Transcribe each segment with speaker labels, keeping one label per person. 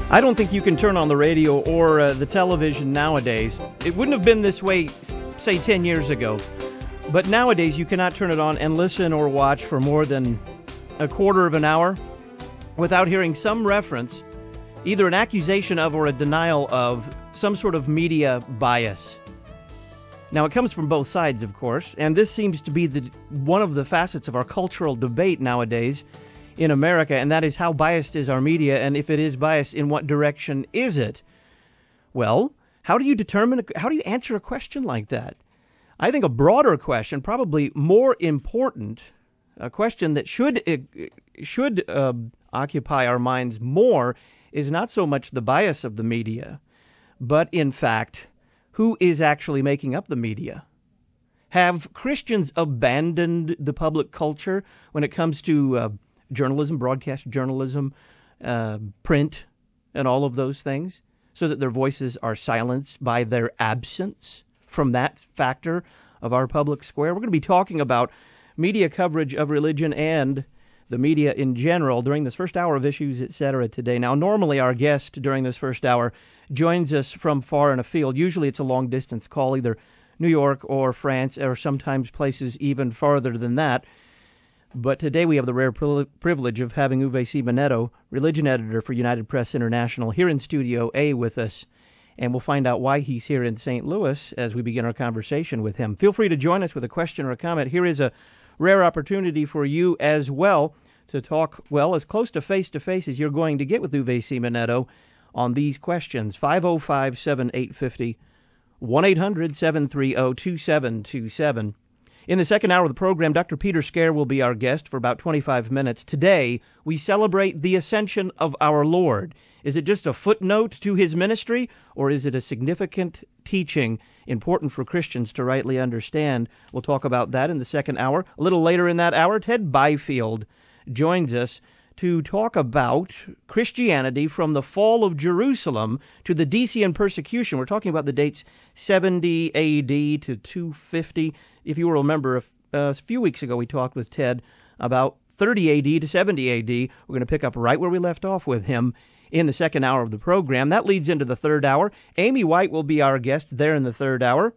Speaker 1: I don't think you can turn on the radio or the television nowadays. It wouldn't have been this way, say, 10 years ago. But nowadays, you cannot turn it on and listen or watch for more than a quarter of an hour without hearing some reference, either an accusation of or a denial of some sort of media bias. Now, it comes from both sides, of course, and this seems to be one of the facets of our cultural debate nowadays in America, and that is how biased is our media, and if it is biased, in what direction is it? Well, how do you answer a question like that? I think a broader question, probably more important, a question that should occupy our minds more, is not so much the bias of the media, but in fact, who is actually making up the media? Have Christians abandoned the public culture when it comes to journalism, broadcast journalism, print, and all of those things, so that their voices are silenced by their absence from that factor of our public square? We're going to be talking about media coverage of religion and the media in general during this first hour of Issues, Etc. today. Now, normally our guest during this first hour joins us from far and afield. Usually it's a long-distance call, either New York or France, or sometimes places even farther than that. But today we have the rare privilege of having Uwe Simonetto, religion editor for United Press International, here in Studio A with us. And we'll find out why he's here in St. Louis as we begin our conversation with him. Feel free to join us with a question or a comment. Here is a rare opportunity for you as well to talk, well, as close to face-to-face as you're going to get with Uwe Simonetto on these questions. 505-7850, 1-800-730-2727. In the second hour of the program, Dr. Peter Scaire will be our guest for about 25 minutes. Today, we celebrate the ascension of our Lord. Is it just a footnote to his ministry, or is it a significant teaching important for Christians to rightly understand? We'll talk about that in the second hour. A little later in that hour, Ted Byfield joins us to talk about Christianity from the fall of Jerusalem to the Decian persecution. We're talking about the dates 70 A.D. to 250. If you will remember, a few weeks ago we talked with Ted about 30 A.D. to 70 A.D. We're going to pick up right where we left off with him in the second hour of the program. That leads into the third hour. Amy White will be our guest there in the third hour.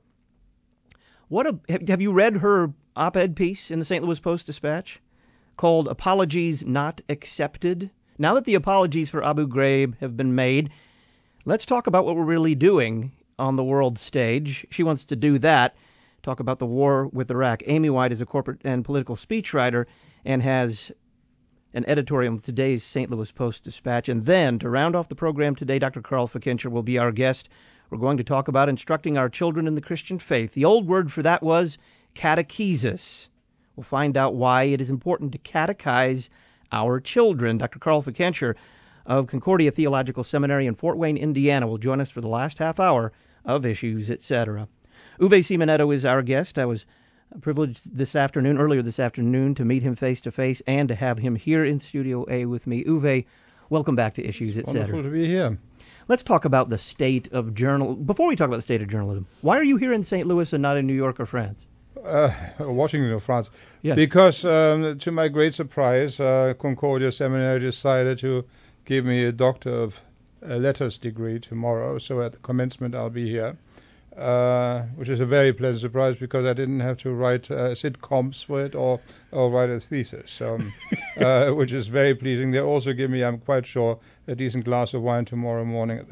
Speaker 1: Have you read her op-ed piece in the St. Louis Post-Dispatch called Apologies Not Accepted? Now that the apologies for Abu Ghraib have been made, let's talk about what we're really doing on the world stage. She wants to do that, talk about the war with Iraq. Amy White is a corporate and political speechwriter and has an editorial in today's St. Louis Post-Dispatch. And then, to round off the program today, Dr. Carl Fickenscher will be our guest. We're going to talk about instructing our children in the Christian faith. The old word for that was catechesis. We'll find out why it is important to catechize our children. Dr. Carl Fickenscher of Concordia Theological Seminary in Fort Wayne, Indiana, will join us for the last half hour of Issues, Etc. Uwe Simonetto is our guest. I was privileged earlier this afternoon, to meet him face-to-face and to have him here in Studio A with me. Uwe, welcome back to Issues, Etc.
Speaker 2: Wonderful to be here.
Speaker 1: Let's talk about the state of journalism. Before we talk about the state of journalism, why are you here in St. Louis and not in New York or France?
Speaker 2: Washington or France.
Speaker 1: Yes.
Speaker 2: Because, to my great surprise, Concordia Seminary decided to give me a Doctor of Letters degree tomorrow. So at the commencement I'll be here, which is a very pleasant surprise because I didn't have to write sitcoms for it or write a thesis, which is very pleasing. They also give me, I'm quite sure, a decent glass of wine tomorrow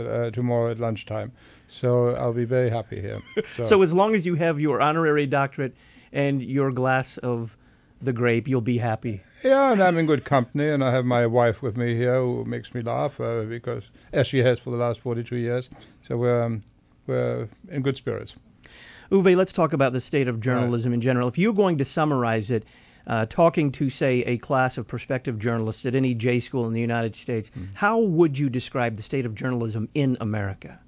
Speaker 2: at lunchtime. So I'll be very happy here.
Speaker 1: So as long as you have your honorary doctorate and your glass of the grape, you'll be happy.
Speaker 2: Yeah, and I'm in good company, and I have my wife with me here who makes me laugh, because as she has for the last 42 years. So we're in good spirits.
Speaker 1: Uwe, let's talk about the state of journalism in general. If you're going to summarize it, talking to, say, a class of prospective journalists at any J school in the United States, how would you describe the state of journalism in America?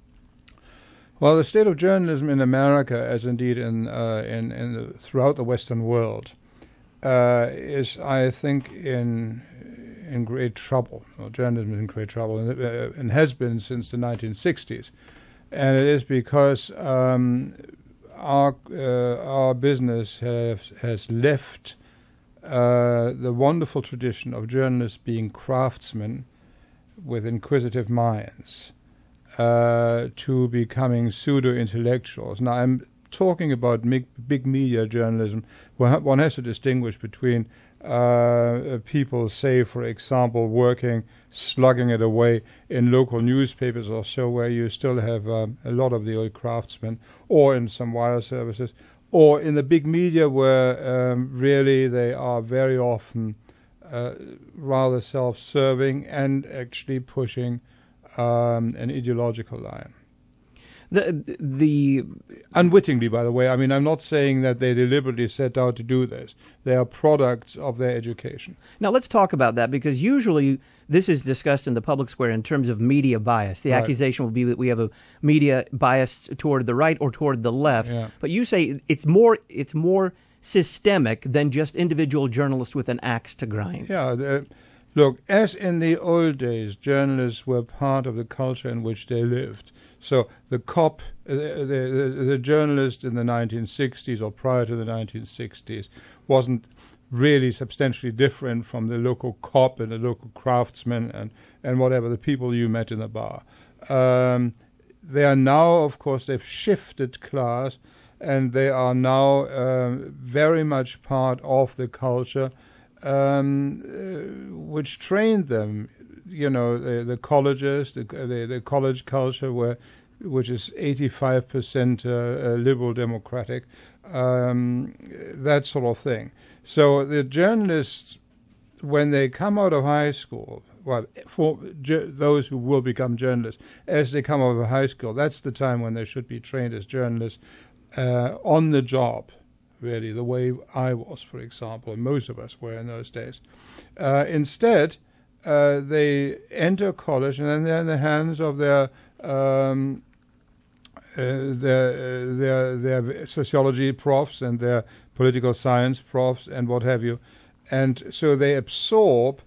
Speaker 2: Well, the state of journalism in America, as indeed throughout the Western world, is, I think, in great trouble. Well, journalism is in great trouble, and has been since the 1960s. And it is because our business has left the wonderful tradition of journalists being craftsmen with inquisitive minds to becoming pseudo-intellectuals. Now, I'm talking about big media journalism, where one has to distinguish between people, say, for example, slugging it away in local newspapers or so, where you still have a lot of the old craftsmen, or in some wire services, or in the big media where really they are very often rather self-serving and actually pushing an ideological line.
Speaker 1: The
Speaker 2: Unwittingly, by the way. I mean, I'm not saying that they deliberately set out to do this. They are products of their education.
Speaker 1: Now, let's talk about that, because usually this is discussed in the public square in terms of media bias. The accusation will be that we have a media bias toward the right or toward the left.
Speaker 2: Yeah.
Speaker 1: But you say it's more systemic than just individual journalists with an axe to grind.
Speaker 2: Yeah. Look, as in the old days, journalists were part of the culture in which they lived. So the journalist in the 1960s or prior to the 1960s wasn't really substantially different from the local cop and the local craftsman and whatever, the people you met in the bar. They are now, of course, they've shifted class, and they are now very much part of the culture which trained them. You know, the colleges, the college culture, which is 85% liberal democratic, that sort of thing. So the journalists, when they come out of high school, well, for those who will become journalists, as they come out of high school, that's the time when they should be trained as journalists on the job, really, the way I was, for example, and most of us were in those days. Instead, they enter college, and then they're in the hands of their sociology profs and their political science profs and what have you, and so they absorb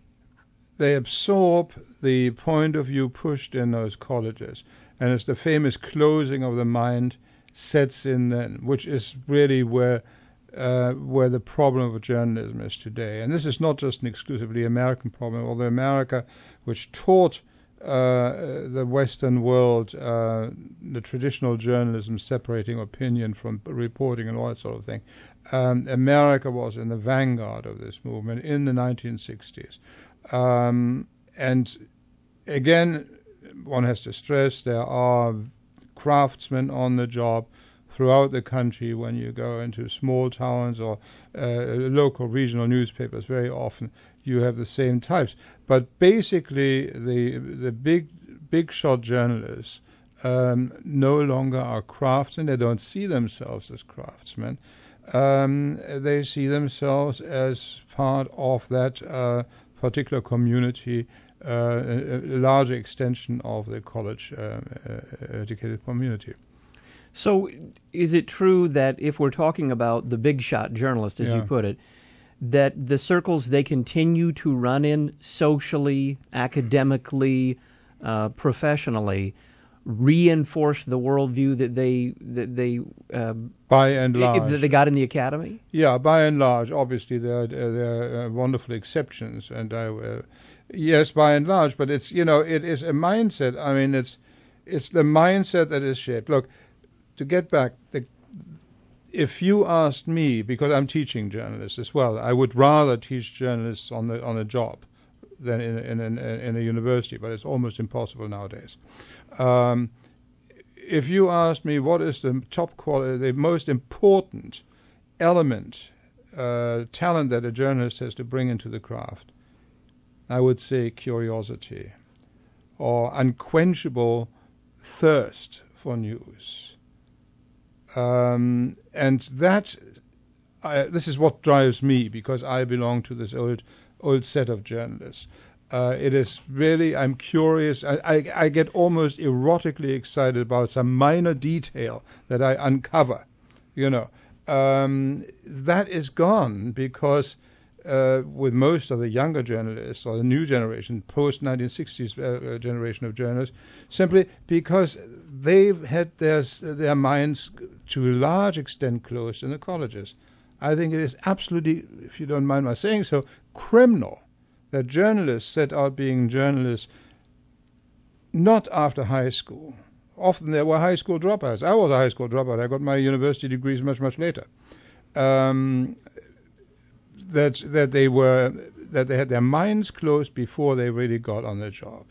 Speaker 2: the point of view pushed in those colleges, and it's the famous closing of the mind sets in then, which is really where the problem of journalism is today. And this is not just an exclusively American problem, although America, which taught the Western world the traditional journalism separating opinion from reporting and all that sort of thing, America was in the vanguard of this movement in the 1960s. And again, one has to stress there are craftsmen on the job throughout the country. When you go into small towns or local regional newspapers, very often you have the same types. But basically, the big shot journalists no longer are craftsmen. They don't see themselves as craftsmen. They see themselves as part of that particular community, a larger extension of the college-educated community.
Speaker 1: So is it true that if we're talking about the big shot journalist, as you put it, that the circles they continue to run in socially, academically, professionally, reinforce the worldview that they
Speaker 2: by and large
Speaker 1: that they got in the academy?
Speaker 2: Yeah, by and large. Obviously, there are wonderful exceptions, and yes, by and large. But it's it is a mindset. I mean, it's the mindset that is shaped. Look, to get back, if you asked me, because I'm teaching journalists as well, I would rather teach journalists on a job than in a university, but it's almost impossible nowadays. If you asked me what is the top quality, the most important element, talent that a journalist has to bring into the craft, I would say curiosity or unquenchable thirst for news. And that this is what drives me, because I belong to this old set of journalists. It is really, I'm curious. I get almost erotically excited about some minor detail that I uncover. That is gone because with most of the younger journalists or the new generation, post-1960s generation of journalists, simply because they've had their minds to a large extent closed in the colleges. I think it is absolutely, if you don't mind my saying so, criminal that journalists set out being journalists not after high school. Often there were high school dropouts. I was a high school dropout. I got my university degrees much, much later. That they had their minds closed before they really got on the job.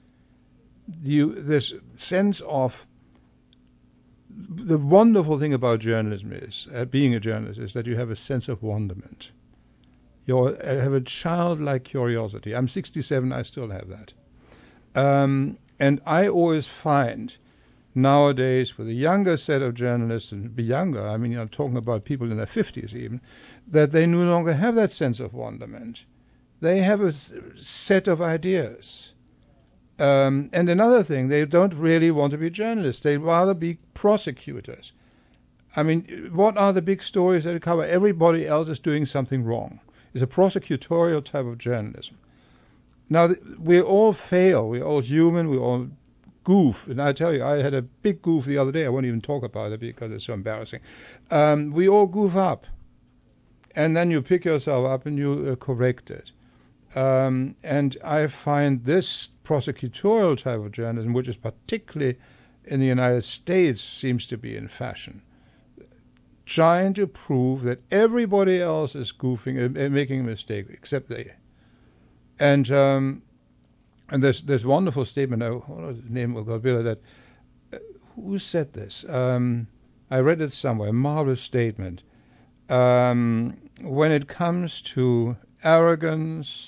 Speaker 2: This sense of the wonderful thing about journalism is, being a journalist, is that you have a sense of wonderment. You have a childlike curiosity. I'm 67, I still have that. And I always find nowadays with a younger set of journalists, and be younger, I mean, I'm talking about people in their 50s even, that they no longer have that sense of wonderment. They have a set of ideas. And another thing, they don't really want to be journalists. They'd rather be prosecutors. I mean, what are the big stories that cover? Everybody else is doing something wrong. It's a prosecutorial type of journalism. Now, we all fail. We're all human. We all goof. And I tell you, I had a big goof the other day. I won't even talk about it because it's so embarrassing. We all goof up. And then you pick yourself up and you correct it. And I find this prosecutorial type of journalism, which is particularly in the United States, seems to be in fashion, trying to prove that everybody else is goofing and making a mistake except they. And there's this wonderful statement. What was the name of Godzilla? That who said this? I read it somewhere. A marvelous statement. When it comes to arrogance,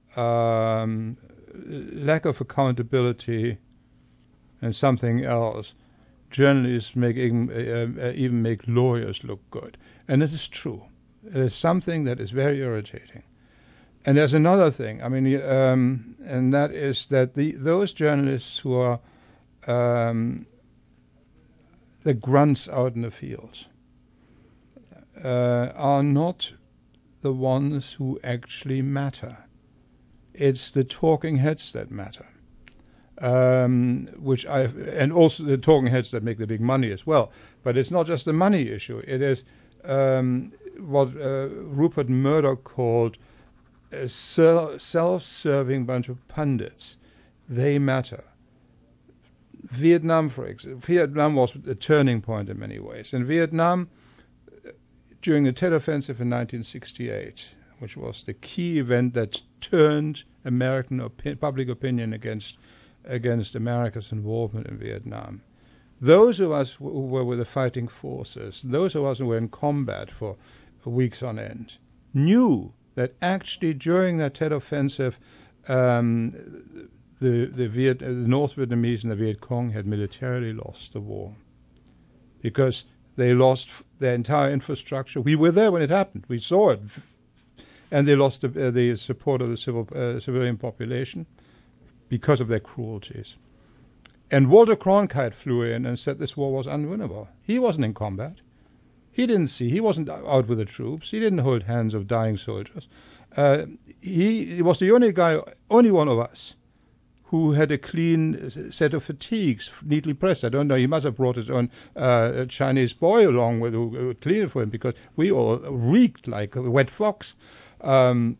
Speaker 2: lack of accountability, and something else, journalists even make lawyers look good. And it is true. It is something that is very irritating. And there's another thing. I mean, and that is that those journalists who are the grunts out in the fields are not the ones who actually matter. It's the talking heads that matter, and also the talking heads that make the big money as well. But it's not just the money issue. It is what Rupert Murdoch called a self-serving bunch of pundits. They matter. Vietnam, for example. Vietnam was a turning point in many ways. In Vietnam, during the Tet Offensive in 1968, which was the key event that turned American public opinion against America's involvement in Vietnam, those of us who were with the fighting forces, those of us who were in combat for weeks on end, knew that actually during that Tet Offensive, the North Vietnamese and the Viet Cong had militarily lost the war because they lost their entire infrastructure. We were there when it happened. We saw it. And they lost the support of the civilian population because of their cruelties. And Walter Cronkite flew in and said this war was unwinnable. He wasn't in combat. He wasn't out with the troops. He didn't hold hands of dying soldiers. He was the only one of us who had a clean set of fatigues, neatly pressed. I don't know, he must have brought his own Chinese boy along who would clean it for him, because we all reeked like a wet fox. And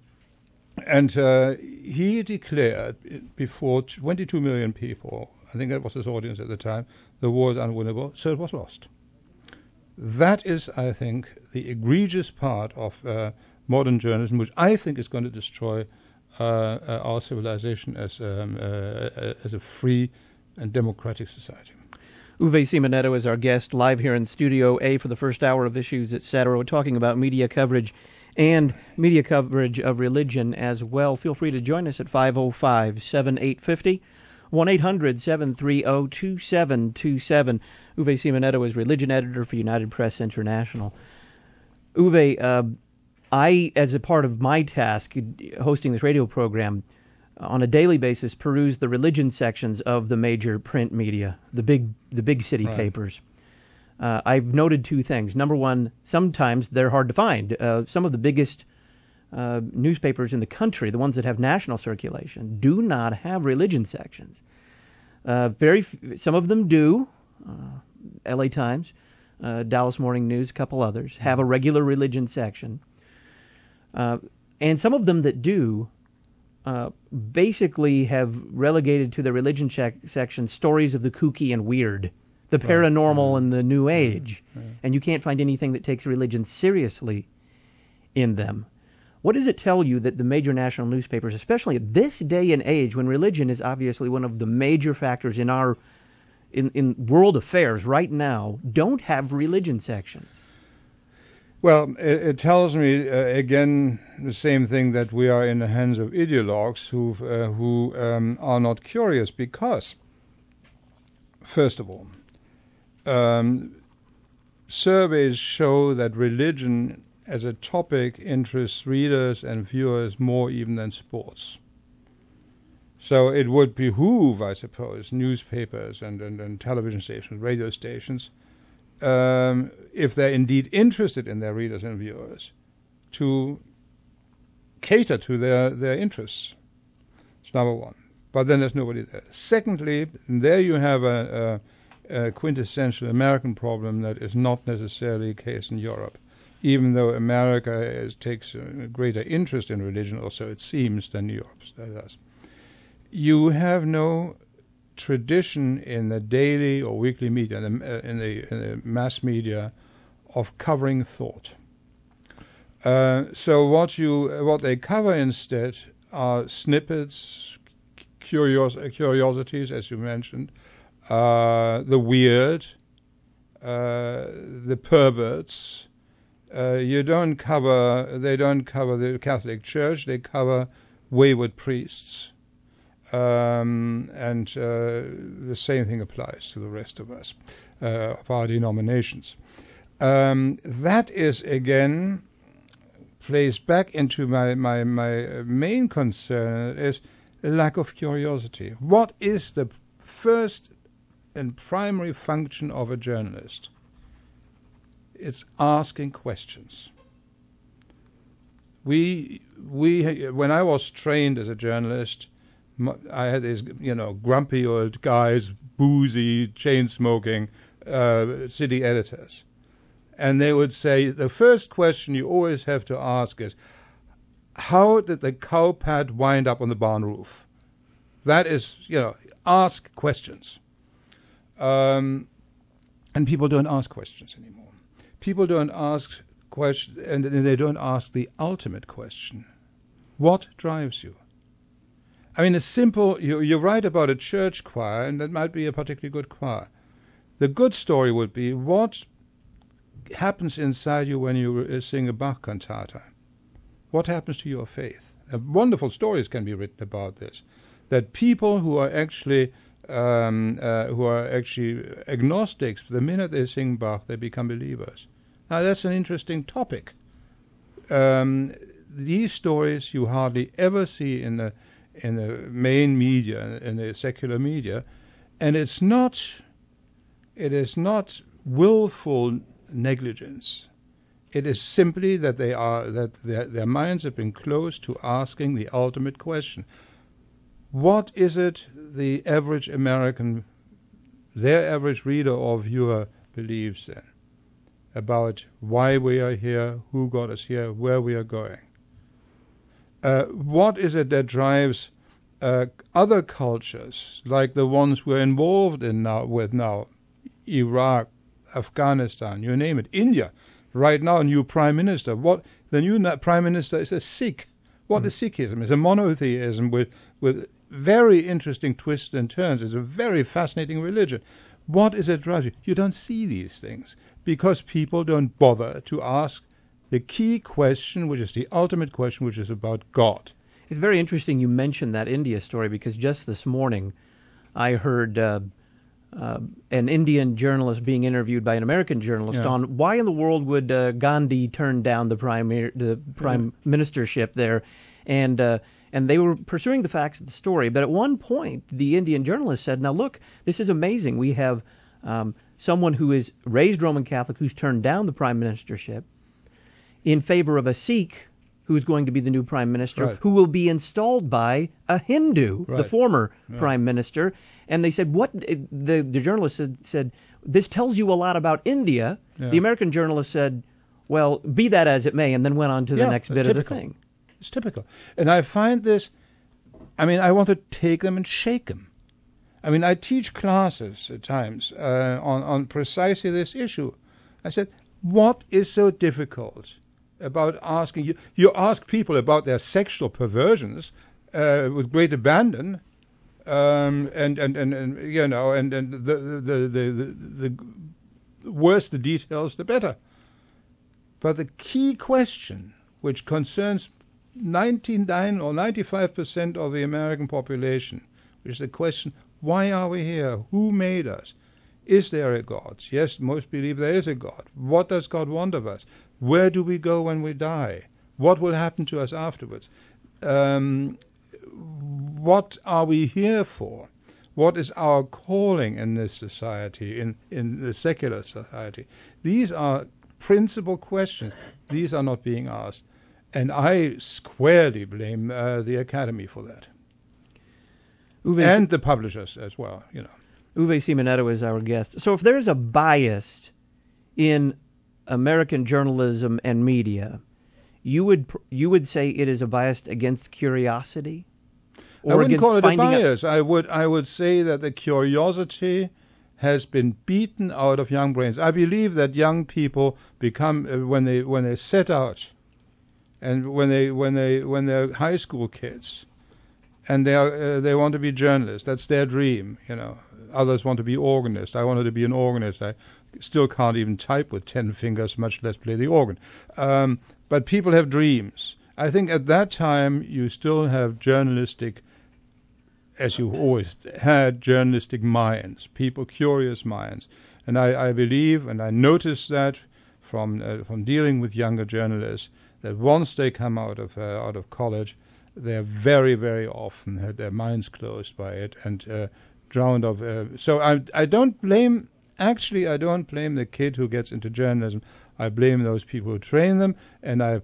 Speaker 2: he declared before 22 million people, I think that was his audience at the time, the war is unwinnable, so it was lost. That is, I think, the egregious part of modern journalism, which I think is going to destroy our civilization as a free and democratic society.
Speaker 1: Uwe Simonetto is our guest, live here in Studio A for the first hour of Issues Etc. We're talking about media coverage and media coverage of religion as well. Feel free to join us at 505-7850, 1-800-730-2727. Uwe Simonetto is religion editor for United Press International. Uwe, I, as a part of my task, hosting this radio program, on a daily basis, peruse the religion sections of the major print media, the big city papers. I've noted two things. Number one, sometimes they're hard to find. Some of the biggest newspapers in the country, the ones that have national circulation, do not have religion sections. Some of them do. L.A. Times, Dallas Morning News, a couple others, have a regular religion section. And some of them that do basically have relegated to the religion section stories of the kooky and weird, the paranormal and the New Age, and you can't find anything that takes religion seriously in them. What does it tell you that the major national newspapers, especially at this day and age when religion is obviously one of the major factors in our in world affairs right now, don't have religion sections?
Speaker 2: Well, it tells me, again, the same thing, that we are in the hands of ideologues who are not curious because, first of all, surveys show that religion as a topic interests readers and viewers more even than sports. So it would behoove, I suppose, newspapers and television stations, radio stations, if they're indeed interested in their readers and viewers, to cater to their interests. It's number one. But then there's nobody there. Secondly, there you have a quintessential American problem that is not necessarily the case in Europe, even though America takes a greater interest in religion, or so it seems, than Europe does. You have no tradition in the daily or weekly media, in the mass media, of covering thought. So what they cover instead are snippets, curiosities, as you mentioned, the weird, the perverts. They don't cover the Catholic Church. They cover wayward priests. And the same thing applies to the rest of us, of our denominations. That is, again, plays back into my main concern, is a lack of curiosity. What is the first and primary function of a journalist? It's asking questions. When I was trained as a journalist, I had these, grumpy old guys, boozy, chain-smoking city editors. And they would say, the first question you always have to ask is, how did the cow pad wind up on the barn roof? That is, ask questions. And people don't ask questions anymore. People don't ask questions, and they don't ask the ultimate question. What drives you? I mean, a simple, you write about a church choir, and that might be a particularly good choir. The good story would be, what happens inside you when you sing a Bach cantata? What happens to your faith? Wonderful stories can be written about this. That people who are actually agnostics, the minute they sing Bach, they become believers. Now, that's an interesting topic. These stories you hardly ever see in the main media, in the secular media, and it is not willful negligence. It is simply that their minds have been closed to asking the ultimate question. What is it the average American, their average reader or viewer, believes in about why we are here, who got us here, where we are going? What is it that drives other cultures, like the ones we're involved in now, Iraq, Afghanistan, you name it, India? Right now, new prime minister. The new prime minister is a Sikh. What is Sikhism? It's a monotheism with very interesting twists and turns. It's a very fascinating religion. What is it drives you? You don't see these things because people don't bother to ask the key question, which is the ultimate question, which is about God.
Speaker 1: It's very interesting you mentioned that India story, because just this morning I heard an Indian journalist being interviewed by an American journalist on why in the world would Gandhi turn down the prime ministership there, and they were pursuing the facts of the story. But at one point, the Indian journalist said, "Now look, this is amazing. We have someone who is raised Roman Catholic who's turned down the prime ministership in favor of a Sikh who is going to be the new prime minister, who will be installed by a Hindu, the former prime minister." And they said, "What?" The journalist said, "This tells you a lot about India." Yeah. The American journalist said, "Well, be that as it may," and then went on to the next bit of the thing.
Speaker 2: It's typical. And I find this I mean, I want to take them and shake them. I mean, I teach classes at times on precisely this issue. I said, what is so difficult about asking you? You ask people about their sexual perversions with great abandon, and you know, and the worse the details, the better. But the key question, which concerns 99 or 95% of the American population, which is the question, why are we here? Who made us? Is there a God? Yes, most believe there is a God. What does God want of us? Where do we go when we die? What will happen to us afterwards? What are we here for? What is our calling in this society, in the secular society? These are principal questions. These are not being asked. And I squarely blame the Academy for that. And the publishers as well, you know.
Speaker 1: Uwe Simonetto is our guest. So if there's a bias in American journalism and media, you would say it is a bias against curiosity?
Speaker 2: I wouldn't call it a bias. I would say that the curiosity has been beaten out of young brains. I believe that young people become when they set out, and when they're high school kids, and they want to be journalists. That's their dream, you know. Others want to be organists. I wanted to be an organist. I still can't even type with 10 fingers, much less play the organ. But people have dreams. I think at that time you still have journalistic, as you always had, journalistic minds, people, curious minds. And I believe, and I noticed that from dealing with younger journalists, that once they come out of college, they're very, very often had their minds closed by it and drowned off. So I don't blame the kid who gets into journalism. I blame those people who train them, and I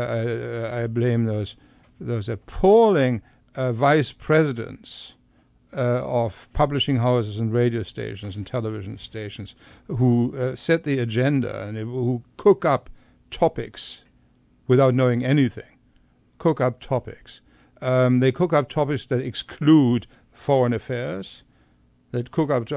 Speaker 2: blame those appalling vice presidents of publishing houses and radio stations and television stations who set the agenda and who cook up topics without knowing anything. Cook up topics. They cook up topics that exclude foreign affairs. That cook up,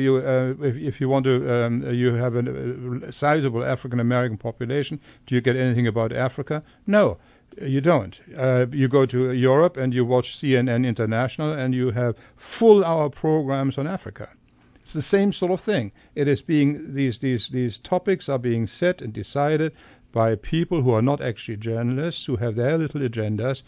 Speaker 2: if you want to, you have a sizable African American population. Do you get anything about Africa? No, you don't. You go to Europe and you watch CNN International, and you have full-hour programs on Africa. It's the same sort of thing. It is being these topics are being set and decided by people who are not actually journalists, who have their little agendas,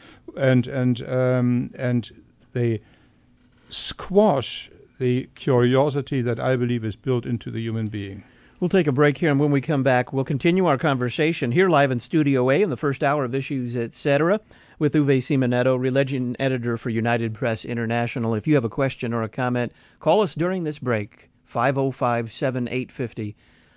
Speaker 2: and they squash the curiosity that I believe is built into the human being.
Speaker 1: We'll take a break here, and when we come back, we'll continue our conversation here live in Studio A in the first hour of Issues, Etc., with Uwe Simonetto, religion editor for United Press International. If you have a question or a comment, call us during this break, 505-7850.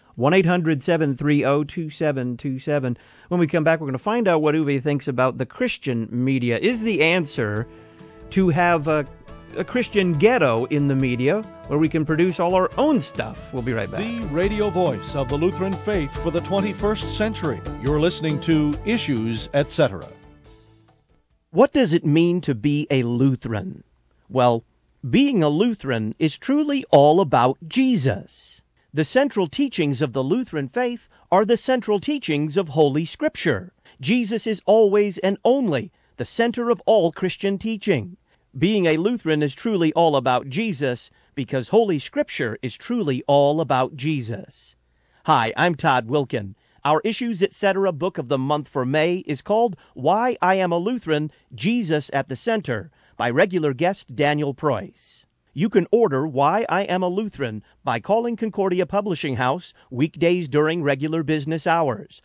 Speaker 1: 1-800-730-2727. When we come back, we're going to find out what Uwe thinks about the Christian media. Is the answer to have a Christian ghetto in the media where we can produce all our own stuff? We'll be right back.
Speaker 3: The radio voice of the Lutheran faith for the 21st century. You're listening to Issues, Etc.
Speaker 1: What does it mean to be a Lutheran? Well, being a Lutheran is truly all about Jesus. The central teachings of the Lutheran faith are the central teachings of Holy Scripture. Jesus is always and only the center of all Christian teaching. Being a Lutheran is truly all about Jesus because Holy Scripture is truly all about Jesus. Hi, I'm Todd Wilkin. Our Issues Etc. book of the month for May is called Why I Am a Lutheran, Jesus at the Center, by regular guest Daniel Preuss. You can order Why I Am a Lutheran by calling Concordia Publishing House weekdays during regular business hours,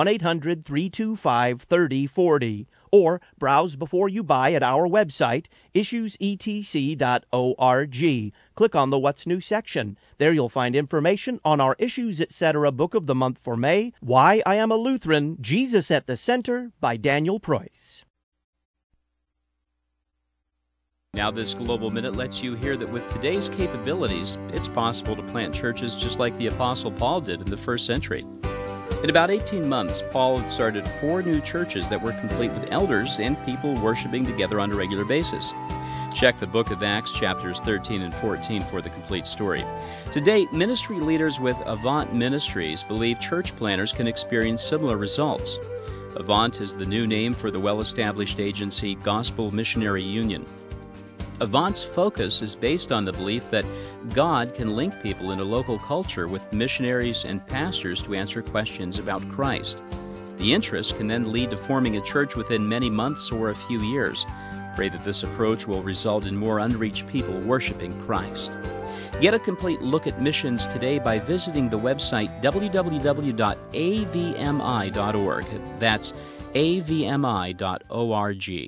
Speaker 1: 1-800-325-3040, or browse before you buy at our website, issuesetc.org. Click on the What's New section. There you'll find information on our Issues Etc. book of the month for May, Why I Am a Lutheran, Jesus at the Center, by Daniel Preuss.
Speaker 4: Now this Global Minute lets you hear that with today's capabilities, it's possible to plant churches just like the Apostle Paul did in the first century. In about 18 months, Paul had started 4 new churches that were complete with elders and people worshiping together on a regular basis. Check the book of Acts, chapters 13 and 14 for the complete story. Today, ministry leaders with Avant Ministries believe church planners can experience similar results. Avant is the new name for the well-established agency Gospel Missionary Union. Avant's focus is based on the belief that God can link people in a local culture with missionaries and pastors to answer questions about Christ. The interest can then lead to forming a church within many months or a few years. Pray that this approach will result in more unreached people worshiping Christ. Get a complete look at missions today by visiting the website www.avmi.org. That's avmi.org.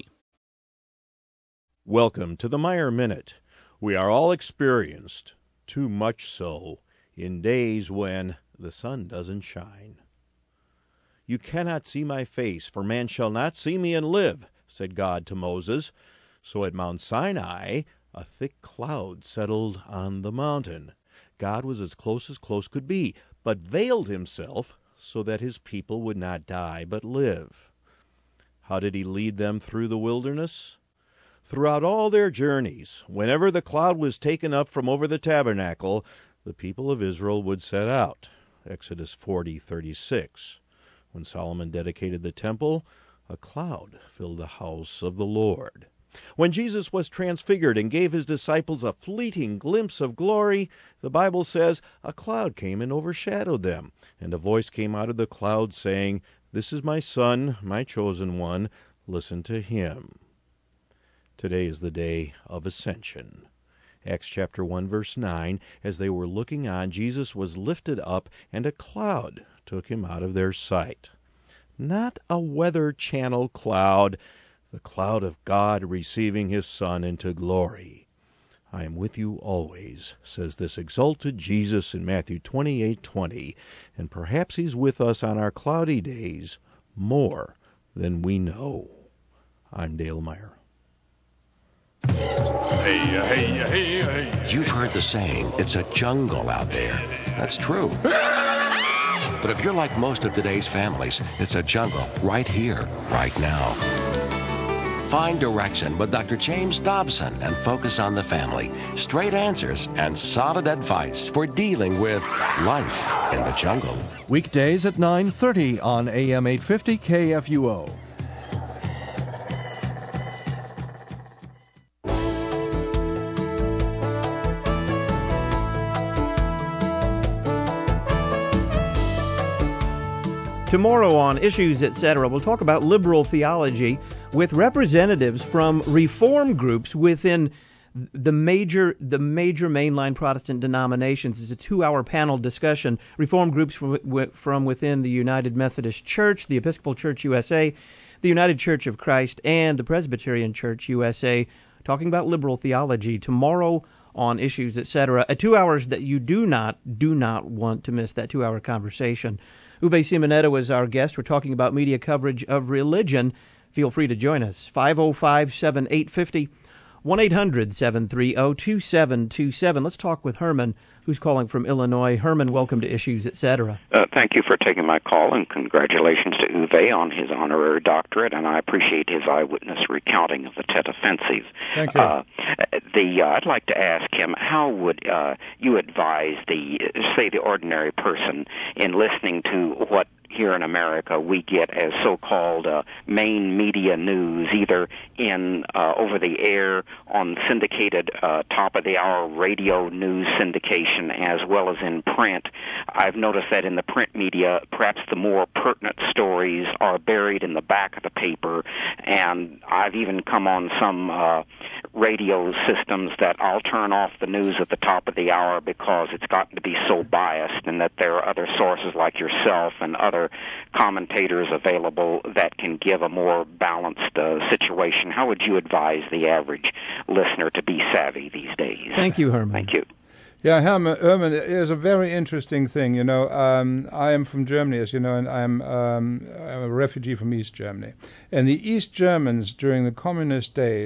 Speaker 3: Welcome to the Meyer Minute. We are all experienced, too much so, in days when the sun doesn't shine. You cannot see my face, for man shall not see me and live, said God to Moses. So at Mount Sinai, a thick cloud settled on the mountain. God was as close could be, but veiled himself so that his people would not die but live. How did he lead them through the wilderness? Throughout all their journeys, whenever the cloud was taken up from over the tabernacle, the people of Israel would set out. Exodus 40:36. When Solomon dedicated the temple, a cloud filled the house of the Lord. When Jesus was transfigured and gave his disciples a fleeting glimpse of glory, the Bible says, a cloud came and overshadowed them, and a voice came out of the cloud saying, "This is my Son, my chosen one. Listen to him." Today is the day of Ascension. Acts chapter 1, verse 9, as they were looking on, Jesus was lifted up, and a cloud took him out of their sight. Not a Weather Channel cloud, the cloud of God receiving his Son into glory. I am with you always, says this exalted Jesus in Matthew 28:20, and perhaps he's with us on our cloudy days more than we know. I'm Dale Meyer.
Speaker 5: Hey, hey, hey, hey.
Speaker 6: You've heard the saying, it's a jungle out there. That's true. But if you're like most of today's families, it's a jungle right here, right now. Find direction with Dr. James Dobson and focus on the family. Straight answers and solid advice for dealing with life in the jungle.
Speaker 3: Weekdays at 9:30 on AM 850 KFUO.
Speaker 1: Tomorrow on Issues, Etc., we'll talk about liberal theology with representatives from reform groups within the major mainline Protestant denominations. It's a 2-hour panel discussion. Reform groups from within the United Methodist Church, the Episcopal Church USA, the United Church of Christ, and the Presbyterian Church USA, talking about liberal theology tomorrow on Issues, Etc. 2 hours that you do not want to miss, that 2-hour conversation. Uwe Simonetto is our guest. We're talking about media coverage of religion. Feel free to join us. 505-7850, 1-800-730-2727. Let's talk with Herman, who's calling from Illinois. Herman, welcome to Issues, Etc.
Speaker 7: Thank you for taking my call, and congratulations to Uwe on his honorary doctorate, and I appreciate his eyewitness recounting of the Tet Offensive.
Speaker 2: Thank you.
Speaker 7: I'd like to ask him, how would you advise the ordinary person in listening to what here in America we get as so-called main media news, either in over the air on syndicated top-of-the-hour radio news syndication as well as in print? I've noticed that in the print media, perhaps the more pertinent stories are buried in the back of the paper, and I've even come on some radio systems that I'll turn off the news at the top of the hour because it's gotten to be so biased, and that there are other sources like yourself and other commentators available that can give a more balanced situation. How would you advise the average listener to be savvy these days?
Speaker 1: Thank you, Herman.
Speaker 7: Thank you.
Speaker 2: Yeah, Herman, it is a very interesting thing. You know, I am from Germany, as you know, and I'm a refugee from East Germany. And the East Germans during the communist days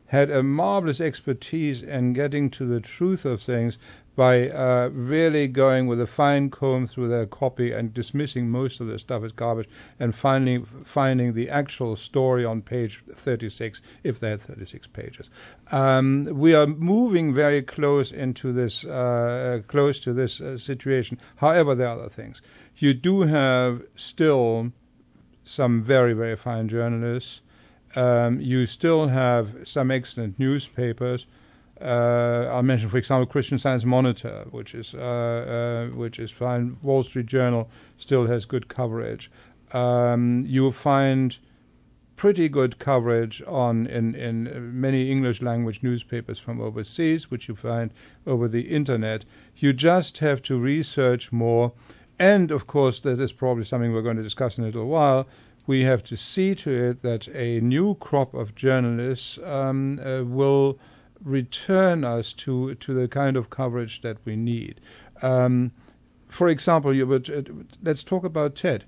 Speaker 2: had a marvelous expertise in getting to the truth of things by really going with a fine comb through their copy and dismissing most of the stuff as garbage, and finally finding the actual story on page 36, if they had 36 pages. We are moving very close into this, situation. However, there are other things. You do have still some very, very fine journalists. You still have some excellent newspapers. I'll mention, for example, Christian Science Monitor, which is fine. Wall Street Journal still has good coverage. You find pretty good coverage in many English language newspapers from overseas, which you find over the internet. You just have to research more, and of course, that is probably something we're going to discuss in a little while. We have to see to it that a new crop of journalists will return us to the kind of coverage that we need. For example, let's talk about Tet.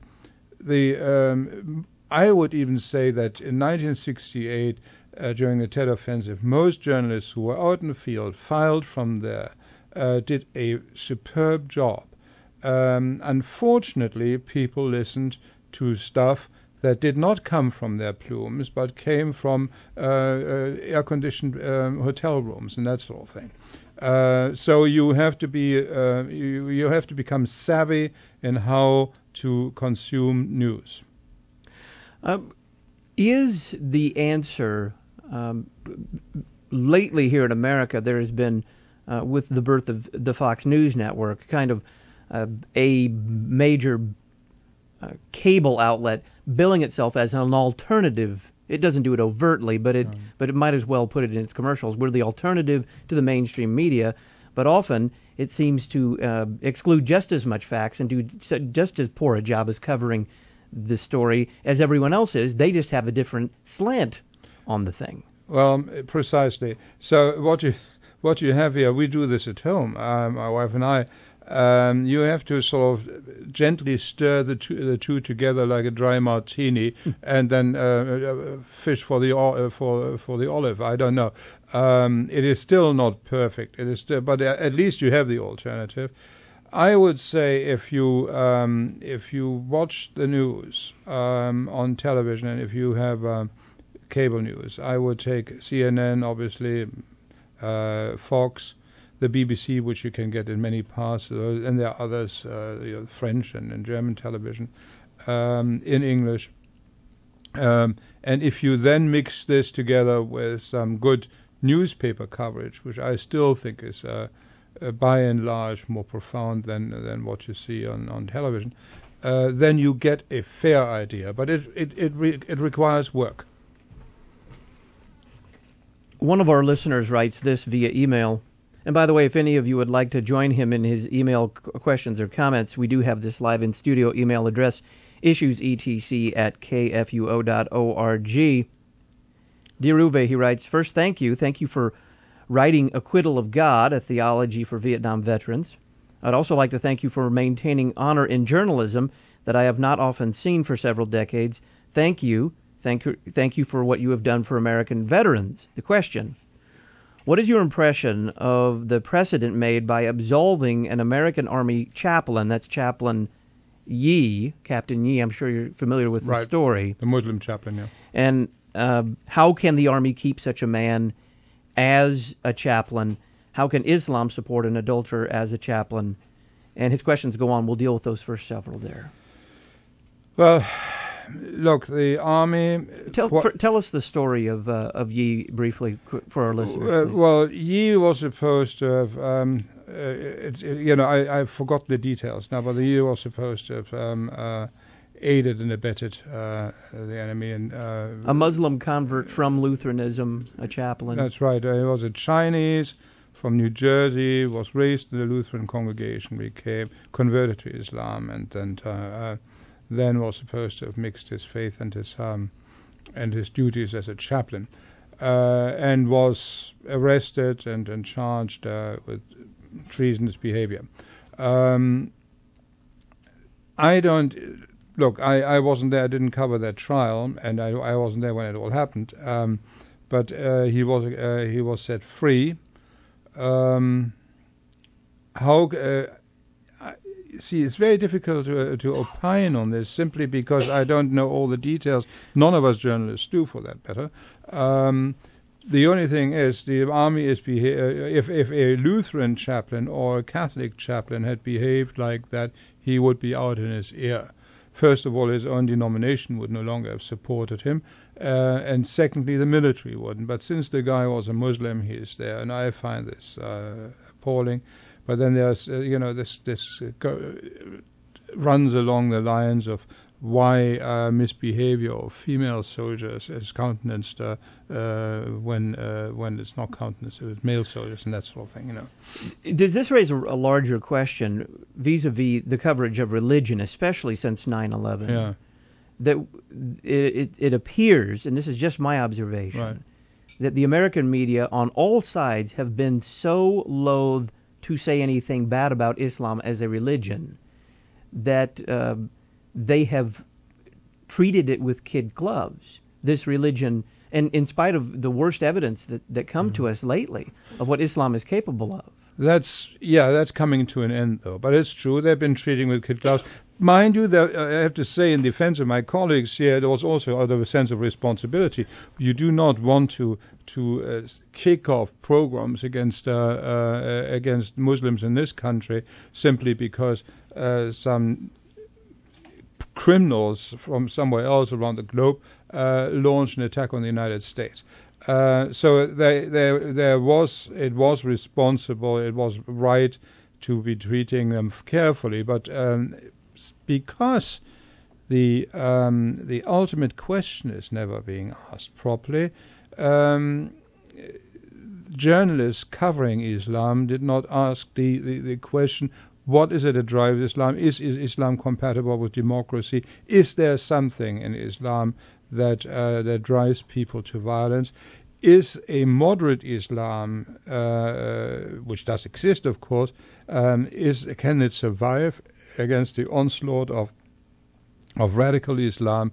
Speaker 2: I would even say that in 1968, during the Tet Offensive, most journalists who were out in the field, filed from there, did a superb job. Unfortunately, people listened to stuff that did not come from their plumes, but came from air-conditioned hotel rooms and that sort of thing. So you have to be you have to become savvy in how to consume news.
Speaker 1: Is the answer lately here in America? There has been with the birth of the Fox News Network, kind of a major cable outlet billing itself as an alternative. It doesn't do it overtly, but it might as well put it in its commercials. We're the alternative to the mainstream media, but often it seems to exclude just as much facts and do just as poor a job as covering the story as everyone else is. They just have a different slant on the thing.
Speaker 2: Well, precisely. So what you have here, we do this at home, my wife and I. You have to sort of gently stir the two together like a dry martini, and then fish for the olive. I don't know. It is still not perfect. It is still, but at least you have the alternative. I would say if you watch the news on television, and if you have cable news, I would take CNN, obviously, Fox, the BBC, which you can get in many parts, and there are others, French and German television, in English. And if you then mix this together with some good newspaper coverage, which I still think is by and large more profound than what you see on television, then you get a fair idea. But it requires work.
Speaker 1: One of our listeners writes this via email. And by the way, if any of you would like to join him in his email questions or comments, we do have this live in studio email address, issuesetc@kfuo.org. Dear Uwe, he writes, first, thank you. Thank you for writing Acquittal of God, a theology for Vietnam veterans. I'd also like to thank you for maintaining honor in journalism that I have not often seen for several decades. Thank you. Thank you for what you have done for American veterans. The question: what is your impression of the precedent made by absolving an American Army chaplain, that's Chaplain Yi, Captain Yi, I'm sure you're familiar with the story.
Speaker 2: The Muslim chaplain, yeah.
Speaker 1: And how can the Army keep such a man as a chaplain? How can Islam support an adulterer as a chaplain? And his questions go on. We'll deal with those first several there.
Speaker 2: Well, look, the Army...
Speaker 1: Tell us the story of Yi briefly for our listeners.
Speaker 2: Well, Yi was supposed to have... I've forgotten the details now, but Yi was supposed to have aided and abetted the enemy. And
Speaker 1: a Muslim convert from Lutheranism, a chaplain.
Speaker 2: That's right. He was a Chinese from New Jersey, was raised in the Lutheran congregation, converted to Islam, and then was supposed to have mixed his faith and his duties as a chaplain, and was arrested and charged with treasonous behavior. I wasn't there. I didn't cover that trial, and I wasn't there when it all happened. but he was set free. See, it's very difficult to opine on this simply because I don't know all the details. None of us journalists do, for that matter. The only thing is, the army is if a Lutheran chaplain or a Catholic chaplain had behaved like that, he would be out in his ear. First of all, his own denomination would no longer have supported him, and secondly, the military wouldn't. But since the guy was a Muslim, he is there, and I find this appalling. But then there's, this runs along the lines of why misbehavior of female soldiers is countenanced when it's not countenanced with male soldiers and that sort of thing.
Speaker 1: Does this raise a larger question vis-a-vis the coverage of religion, especially since 9/11?
Speaker 2: Yeah.
Speaker 1: That it appears, and this is just my observation,
Speaker 2: right,
Speaker 1: that the American media on all sides have been so loath to say anything bad about Islam as a religion that they have treated it with kid gloves, this religion, and in spite of the worst evidence that come to us lately of what Islam is capable of. That's
Speaker 2: coming to an end, though. But it's true, they've been treating with kid gloves. Mind you, I have to say, in defense of my colleagues here, there was also out of a sense of responsibility. You do not want to kick off programs against Muslims in this country simply because some criminals from somewhere else around the globe launched an attack on the United States. So it was responsible. It was right to be treating them carefully, but because the ultimate question is never being asked properly, journalists covering Islam did not ask the question: what is it that drives Islam? Is Islam compatible with democracy? Is there something in Islam that drives people to violence? Is a moderate Islam, which does exist, of course, can it survive against the onslaught of radical Islam?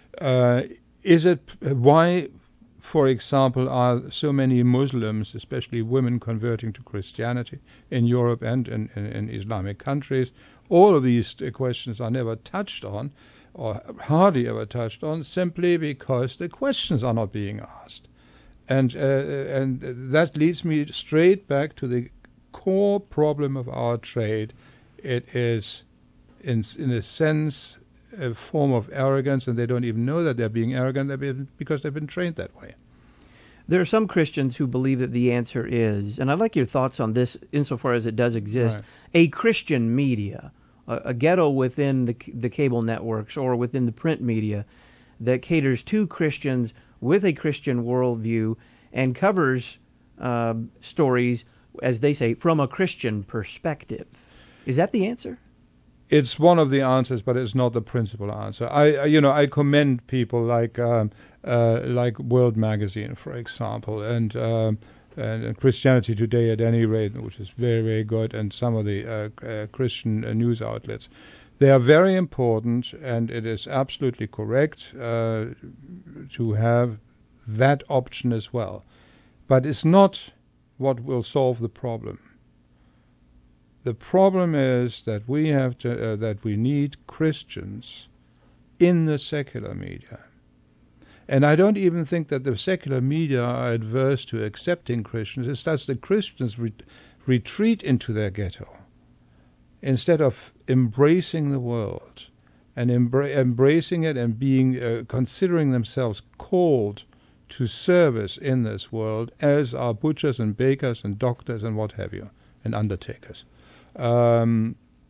Speaker 2: Why, for example, are so many Muslims, especially women, converting to Christianity in Europe and in Islamic countries? All of these questions are never touched on, or hardly ever touched on, simply because the questions are not being asked. And that leads me straight back to the core problem of our trade. It is, in a sense, a form of arrogance, and they don't even know that they're being arrogant because they've been trained that way.
Speaker 1: There are some Christians who believe that the answer is, and I'd like your thoughts on this insofar as it does exist, right, a Christian media, a ghetto within the cable networks or within the print media that caters to Christians with a Christian worldview and covers stories, as they say, from a Christian perspective. Is that the answer?
Speaker 2: It's one of the answers, but it's not the principal answer. I commend people like World Magazine, for example, and Christianity Today, at any rate, which is very, very good, and some of the Christian news outlets. They are very important, and it is absolutely correct to have that option as well. But it's not what will solve the problem. The problem is that we need Christians in the secular media. And I don't even think that the secular media are adverse to accepting Christians. It's that the Christians retreat into their ghetto instead of embracing the world and embracing it and being considering themselves called to service in this world, as are butchers and bakers and doctors and what have you, and undertakers. That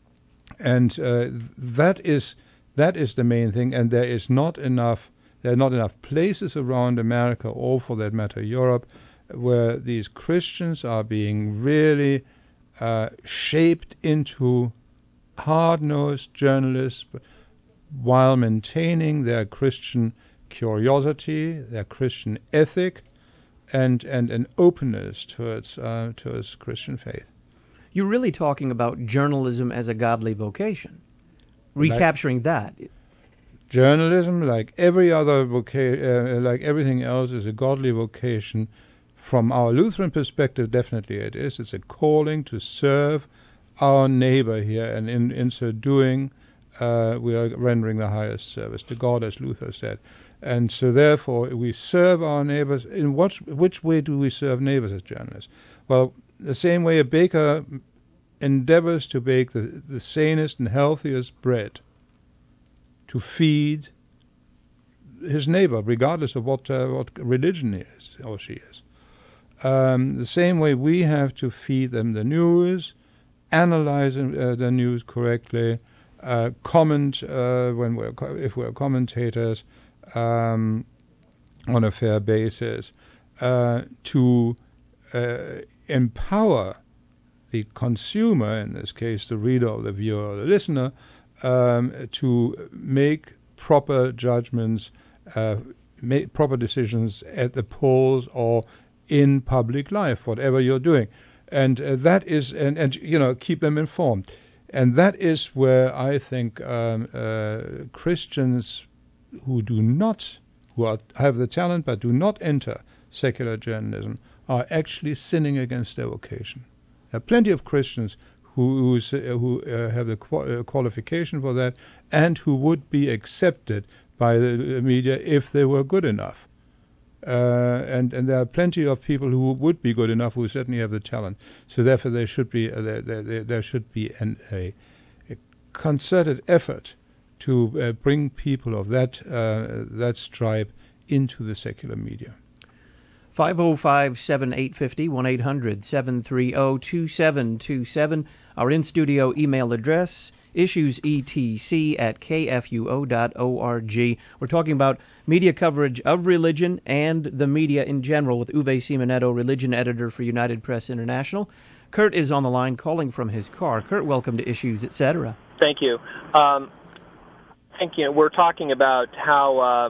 Speaker 2: is the main thing, and there are not enough places around America, or for that matter Europe, where these Christians are being really shaped into hard-nosed journalists while maintaining their Christian curiosity, their Christian ethic, and an openness towards Christian faith.
Speaker 1: You're really talking about journalism as a godly vocation, recapturing that.
Speaker 2: Journalism, like every other like everything else, is a godly vocation. From our Lutheran perspective, definitely it is. It's a calling to serve our neighbor here, and in so doing, we are rendering the highest service to God, as Luther said. And so therefore, we serve our neighbors. In which way do we serve neighbors as journalists? Well, the same way a baker endeavors to bake the sanest and healthiest bread to feed his neighbor, regardless of what religion he is or she is. The same way we have to feed them the news, analyze the news correctly, comment if we're commentators on a fair basis, to empower the consumer, in this case the reader or the viewer or the listener, to make proper judgments, make proper decisions at the polls or in public life, whatever you're doing. And that is, and keep them informed. And that is where I think Christians who have the talent but do not enter secular journalism are actually sinning against their vocation. There are plenty of Christians who have the qualification for that and who would be accepted by the media if they were good enough. And there are plenty of people who would be good enough who certainly have the talent. So therefore, there should be a concerted effort to bring people of that stripe into the secular media.
Speaker 1: 505-7850, 1-800-730-2727. Our in-studio email address, issuesetc@kfuo.org. We're talking about media coverage of religion and the media in general with Uwe Simonetto, religion editor for United Press International. Kurt is on the line calling from his car. Kurt, welcome to Issues, Etc.
Speaker 8: Thank you. We're talking about how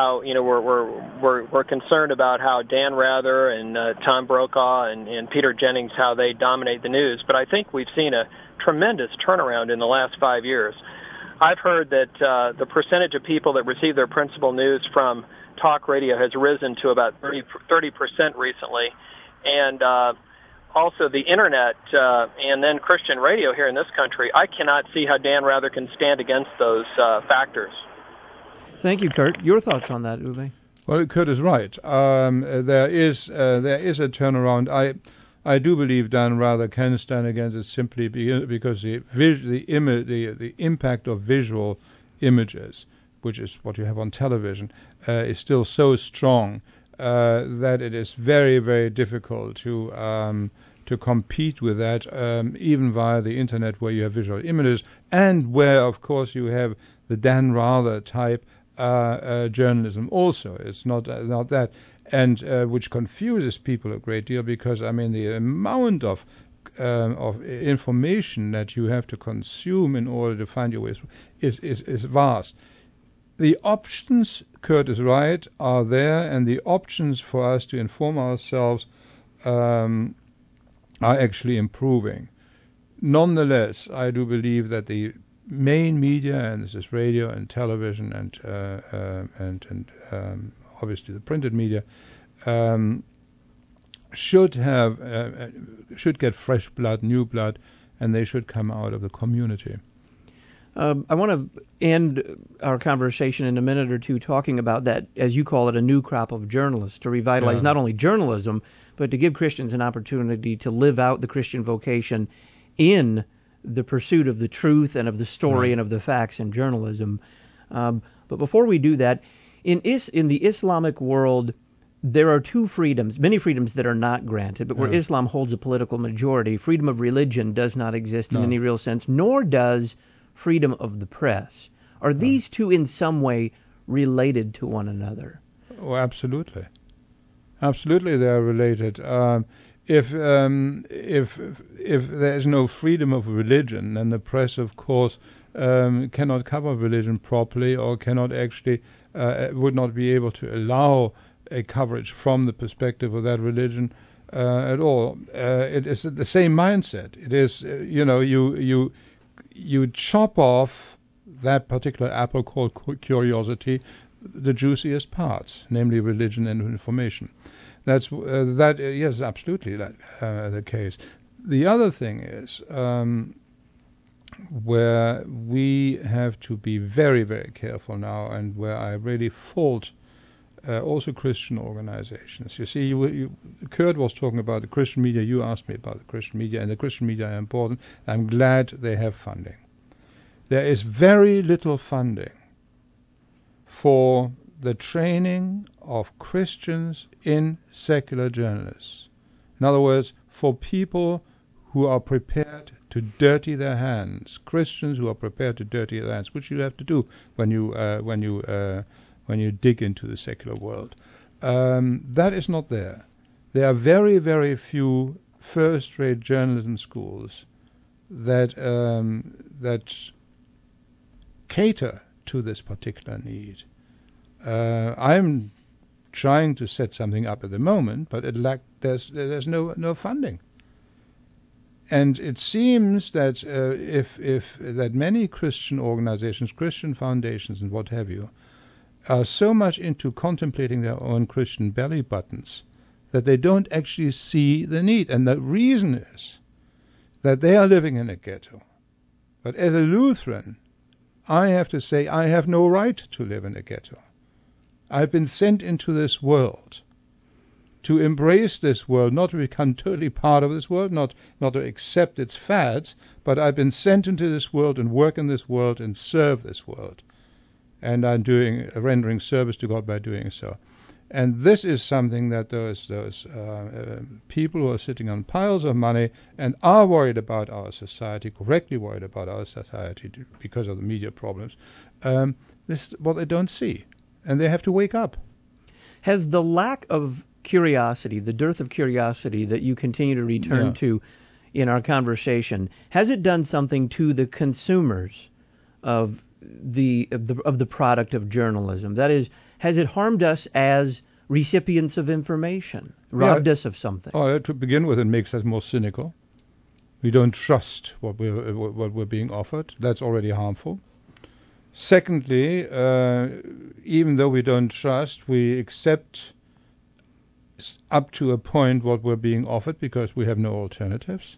Speaker 8: we're concerned about how Dan Rather and Tom Brokaw and Peter Jennings, how they dominate the news. But I think we've seen a tremendous turnaround in the last 5 years. I've heard that the percentage of people that receive their principal news from talk radio has risen to about 30% recently. And also the Internet and then Christian radio here in this country, I cannot see how Dan Rather can stand against those factors.
Speaker 1: Thank you, Kurt. Your thoughts on that, Uwe?
Speaker 2: Well, Kurt is right. There is a turnaround. I do believe Dan Rather can stand against it simply because the impact of visual images, which is what you have on television, is still so strong that it is very, very difficult to compete with that, even via the internet, where you have visual images and where, of course, you have the Dan Rather type journalism also. It's not that, and which confuses people a great deal, because the amount of information that you have to consume in order to find your way is vast. The options, Kurt is right, are there, and the options for us to inform ourselves are actually improving. Nonetheless, I do believe that the main media, and this is radio and television and obviously the printed media, should get fresh blood, new blood, and they should come out of the community.
Speaker 1: I want to end our conversation in a minute or two talking about that, as you call it, a new crop of journalists, to revitalize not only journalism, but to give Christians an opportunity to live out the Christian vocation in the pursuit of the truth and of the story and of the facts in journalism. But before we do that, in the Islamic world, there are two freedoms, many freedoms that are not granted, but where Islam holds a political majority. Freedom of religion does not exist in any real sense, nor does freedom of the press. Are these two in some way related to one another?
Speaker 2: Oh, absolutely. Absolutely, they are related. If there is no freedom of religion, then the press, of course, cannot cover religion properly, or cannot actually would not be able to allow a coverage from the perspective of that religion at all. It is the same mindset. It is you chop off that particular apple called curiosity the juiciest parts, namely religion and information. That's yes, absolutely the case. The other thing is where we have to be very, very careful now, and where I really fault also Christian organizations. You see, Kurt was talking about the Christian media. You asked me about the Christian media, and the Christian media are important. I'm glad they have funding. There is very little funding for the training of Christians in secular journalists. In other words, for people who are prepared to dirty their hands, Christians who are prepared to dirty their hands, which you have to do when you dig into the secular world. That is not there. There are very, very few first-rate journalism schools that cater to this particular need. I'm trying to set something up at the moment, but there's no funding. And it seems that that many Christian organizations, Christian foundations, and what have you, are so much into contemplating their own Christian belly buttons that they don't actually see the need. And the reason is that they are living in a ghetto. But as a Lutheran, I have to say I have no right to live in a ghetto. I've been sent into this world to embrace this world, not to become totally part of this world, not to accept its fads, but I've been sent into this world and work in this world and serve this world. And I'm rendering service to God by doing so. And this is something that those people who are sitting on piles of money and are worried about our society, correctly worried about our society because of the media problems, this is what they don't see. And they have to wake up.
Speaker 1: Has the lack of curiosity, the dearth of curiosity that you continue to return to in our conversation, has it done something to the consumers of the product of journalism? That is, has it harmed us as recipients of information, robbed us of something?
Speaker 2: Oh, to begin with, it makes us more cynical. We don't trust what we're being offered. That's already harmful. Secondly, even though we don't trust, we accept up to a point what we're being offered because we have no alternatives.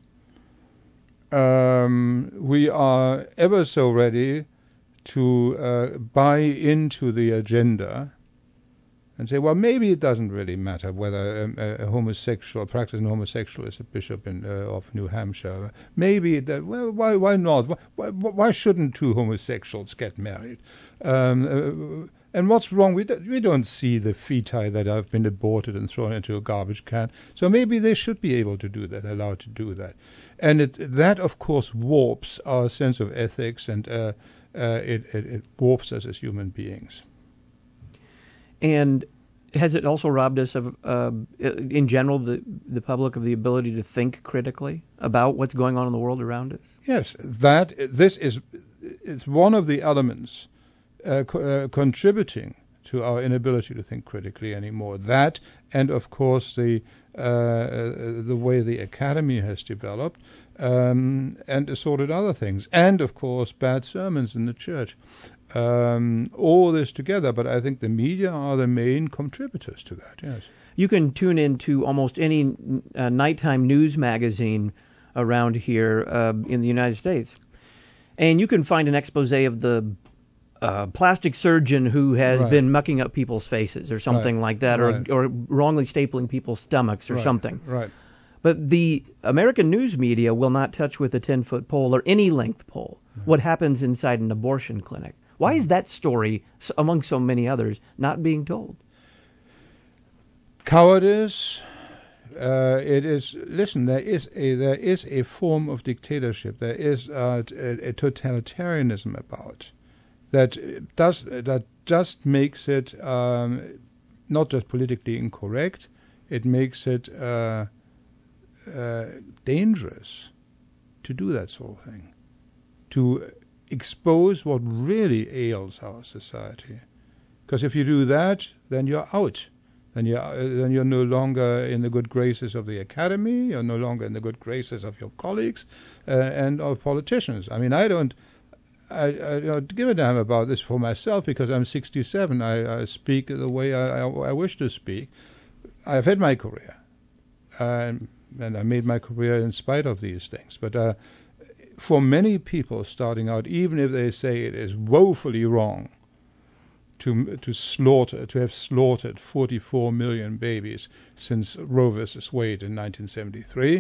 Speaker 2: We are ever so ready to buy into the agenda and say, well, maybe it doesn't really matter whether a homosexual, practicing homosexual is a bishop of New Hampshire. Maybe that. Well, why not? Why shouldn't two homosexuals get married? And what's wrong? We don't see the feti that have been aborted and thrown into a garbage can. So maybe they should be able to do that, allowed to do that. And that, of course, warps our sense of ethics, and it warps us as human beings.
Speaker 1: And has it also robbed us of, in general, the public of the ability to think critically about what's going on in the world around us?
Speaker 2: Yes, it's one of the elements contributing to our inability to think critically anymore. That, and of course the way the academy has developed, and assorted other things, and of course bad sermons in the church. All this together, but I think the media are the main contributors to that, yes.
Speaker 1: You can tune into almost any nighttime news magazine around here in the United States, and you can find an expose of the plastic surgeon who has been mucking up people's faces or something like that, or wrongly stapling people's stomachs or something.
Speaker 2: Right.
Speaker 1: But the American news media will not touch with a 10-foot pole or any length pole what happens inside an abortion clinic. Why is that story, among so many others, not being told?
Speaker 2: Cowardice. It is. Listen, there is a form of dictatorship. There is a totalitarianism about that just makes it not just politically incorrect. It makes it dangerous to do that sort of thing, to expose what really ails our society. Because if you do that, then you're out. Then you're no longer in the good graces of the academy. You're no longer in the good graces of your colleagues and of politicians. I mean, I I give a damn about this for myself because I'm 67. I speak the way I wish to speak. I've had my career, and I made my career in spite of these things. But for many people starting out, even if they say it is woefully wrong to have slaughtered 44 million babies since Roe versus Wade in 1973,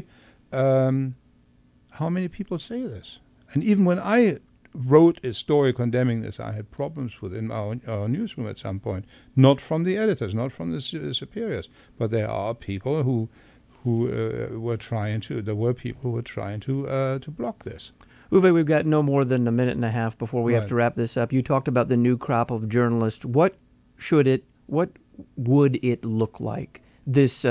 Speaker 2: how many people say this? And even when I wrote a story condemning this, I had problems within our newsroom at some point. Not from the editors, not from the superiors, but there are people who were trying to. There were people who were trying to block this.
Speaker 1: Uwe, we've got no more than a minute and a half before we have to wrap this up. You talked about the new crop of journalists. What would it look like? This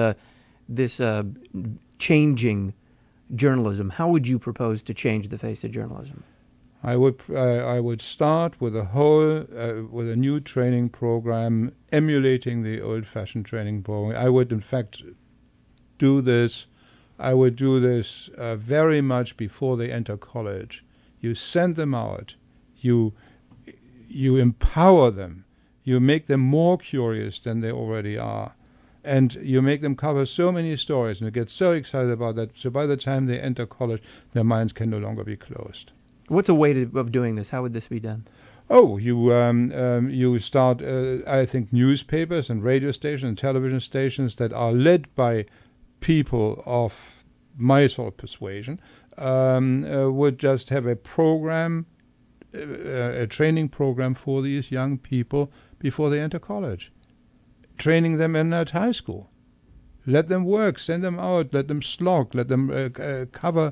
Speaker 1: changing journalism. How would you propose to change the face of journalism?
Speaker 2: I would start with with a new training program emulating the old-fashioned training program. I would, in fact, do this. I would do this very much before they enter college. You send them out. You empower them. You make them more curious than they already are. And you make them cover so many stories, and they get so excited about that. So by the time they enter college, their minds can no longer be closed.
Speaker 1: What's a way of doing this? How would this be done?
Speaker 2: Oh, you start, I think, newspapers and radio stations and television stations that are led by people of my sort of persuasion, would just have a program, a training program for these young people before they enter college. Training them at high school. Let them work, send them out, let them slog, let them cover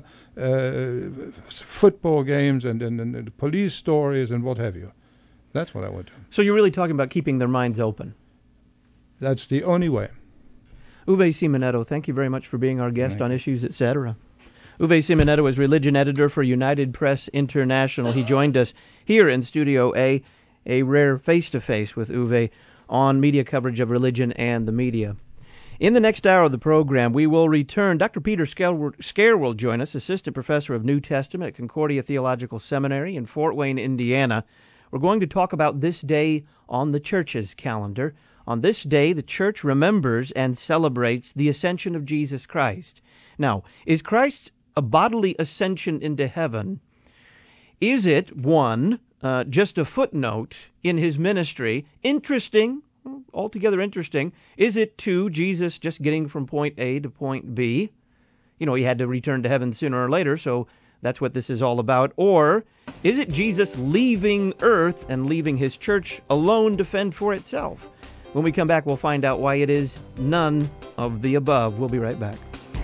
Speaker 2: football games and police stories and what have you. That's what I would do.
Speaker 1: So you're really talking about keeping their minds open.
Speaker 2: That's the only way.
Speaker 1: Uwe Simonetto, thank you very much for being our guest on Issues, Etc. Uwe Simonetto is religion editor for United Press International. He joined us here in Studio A rare face-to-face with Uwe on media coverage of religion and the media. In the next hour of the program, we will return. Dr. Peter Scare will join us, assistant professor of New Testament at Concordia Theological Seminary in Fort Wayne, Indiana. We're going to talk about this day on the church's calendar. On this day, the church remembers and celebrates the ascension of Jesus Christ. Now, is Christ a bodily ascension into heaven? Is it, one, just a footnote in his ministry? Interesting, altogether interesting. Is it, two, Jesus just getting from point A to point B? You know, he had to return to heaven sooner or later, so that's what this is all about. Or is it Jesus leaving earth and leaving his church alone to fend for itself? When we come back, we'll find out why it is none of the above. We'll be right back.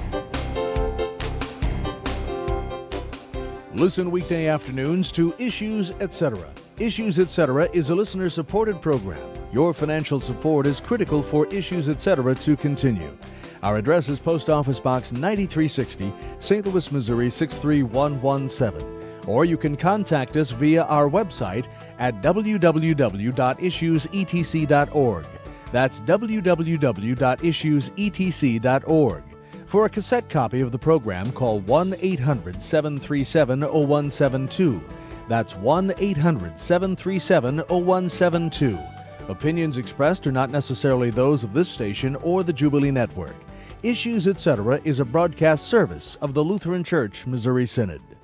Speaker 9: Listen weekday afternoons to Issues, Etc. Issues, Etc. is a listener-supported program. Your financial support is critical for Issues, Etc. to continue. Our address is Post Office Box 9360, St. Louis, Missouri 63117. Or you can contact us via our website at www.issuesetc.org. That's www.issuesetc.org. For a cassette copy of the program, call 1-800-737-0172. That's 1-800-737-0172. Opinions expressed are not necessarily those of this station or the Jubilee Network. Issues, Etc. is a broadcast service of the Lutheran Church Missouri Synod.